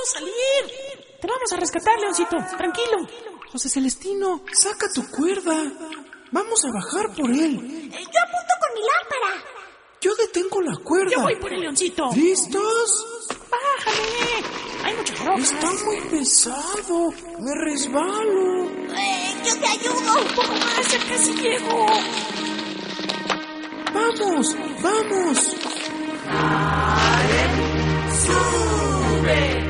salir. Te vamos a rescatar, Leoncito. Tranquilo. José Celestino, saca tu cuerda. Vamos a bajar por él. Yo apunto con mi lámpara. Yo detengo la cuerda. Yo voy por el Leoncito. ¿Listos? Bájale. Hay muchas rocas. Está muy pesado. Me resbalo. Yo te ayudo. Un poco más, ya casi llego. ¡Vamos! ¡Vamos! ¡Sube!